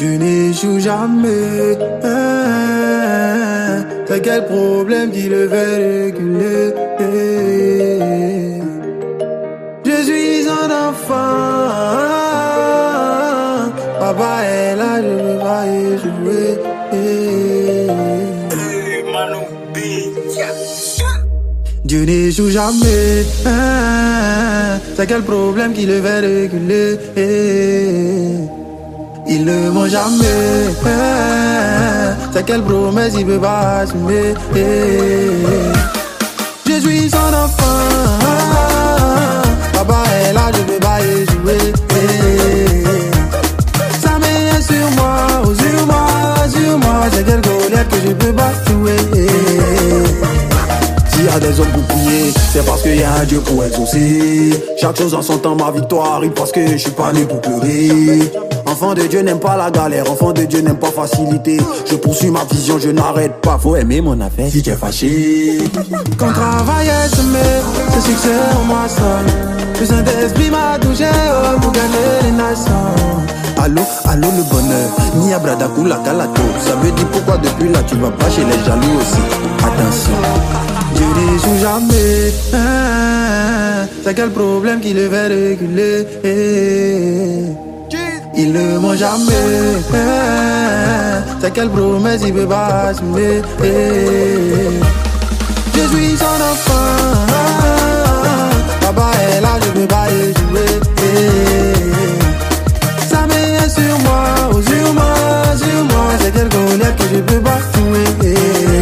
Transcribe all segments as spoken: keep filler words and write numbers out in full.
Tu n'échoues jamais. Hein, c'est quel problème qui le fait réguler? Je suis un enfant. Papa est là, je veux pas y jouer. Dieu n'échoue jamais. Hein, c'est quel problème qui le fait réguler? Il ne ment jamais. Hein, c'est quelle promesse il peut pas assumer? Je suis son enfant. Papa est là, je peux pas y jouer. Sa main est sur moi, oh, sur moi, sur moi. C'est quelle colère que je peux pas jouer. S'il y a des hommes pour prier, c'est parce qu'il y a un Dieu pour exaucer. Chaque chose en son temps, ma victoire arrive parce que je suis pas né pour pleurer. Enfant de Dieu n'aime pas la galère, enfant de Dieu n'aime pas facilité. Je poursuis ma vision, je n'arrête pas. Faut aimer mon affaire si tu es fâché. Quand travail est semé, ce succès en moi sonne. Le Saint-Esprit m'a touché oh, pour gagner les nations. Allô, allô le bonheur, ni abradakou la calato. Ça veut dire pourquoi depuis là tu vas pas chez les jaloux aussi. Attention, Dieu n'échoue jamais. Hein, c'est quel problème qui le fait réguler? Il ne ment jamais. Hein, c'est quelle promesse il peut pas assumer? Je suis son enfant. Papa est là, je peux pas y jouer. Sa main est sur moi, oh, sur moi, sur moi. C'est quelle colère que je peux pas jouer.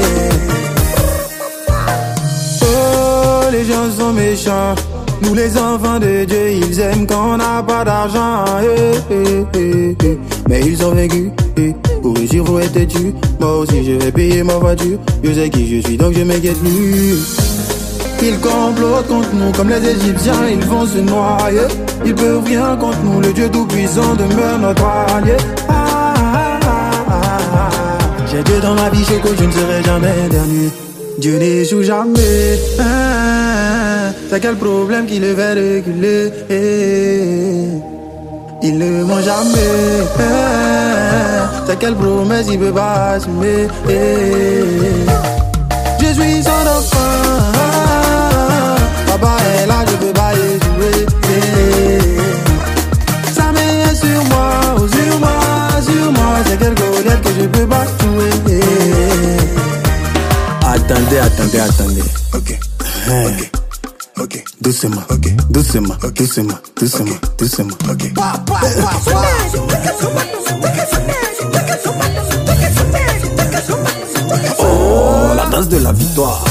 Oh, les gens sont méchants. Nous les enfants de Dieu, ils aiment quand on n'a pas d'argent. Eh, eh, eh, eh. Mais ils ont vaincu. Eh. Pour réussir, faut être têtu. Moi aussi, je vais payer ma voiture. Je sais qui je suis, donc je m'inquiète plus. Ils complotent contre nous comme les Égyptiens, ils vont se noyer. Ils peuvent rien contre nous, le Dieu tout-puissant demeure notre allié. Ah, ah, ah, ah, ah. J'ai Dieu dans ma vie, choco, je ne serai jamais dernier. Dieu n'échoue jamais. Hein, c'est quel problème qui le fait réguler? Il ne ment jamais. Hein, c'est quelle promesse il peut pas assumer? Je suis son enfant. Papa est là, je peux pas y jouer. Sa main est sur moi, oh, sur moi, sur moi. C'est quelle colère que je peux pas jouer. Attendez, attendez, attendez. Ok, hein. Ok, ok. Doucement, ok. Doucement, okay. Doucement, doucement, okay. Doucement. Ok. Oh, la danse de la victoire.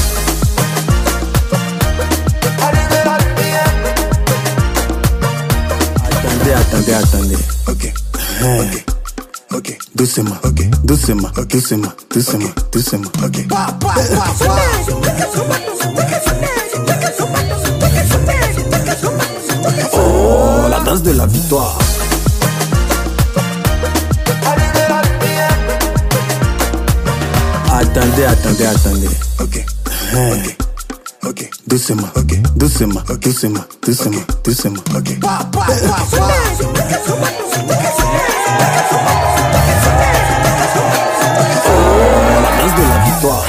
Attendez, attendez, attendez. Ok, hein. Ok. Ok, doucement, ok, doucement, okay. doucement, doucement, okay. doucement, ok. Oh, la danse de la victoire. Attendez, attendez, attendez. Ok, hein. Ok, ok, doucement, ok, doucement, okay. doucement, doucement, okay. doucement, ok. La danse de la victoire.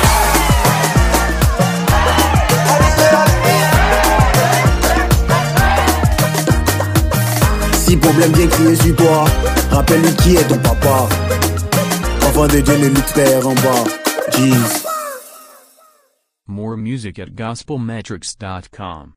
Si problème vient crier sur toi, rappelle-lui qui est ton papa. Enfant de Dieu ne lutte terre en bas. Jeez. More music at gospel metrics dot com.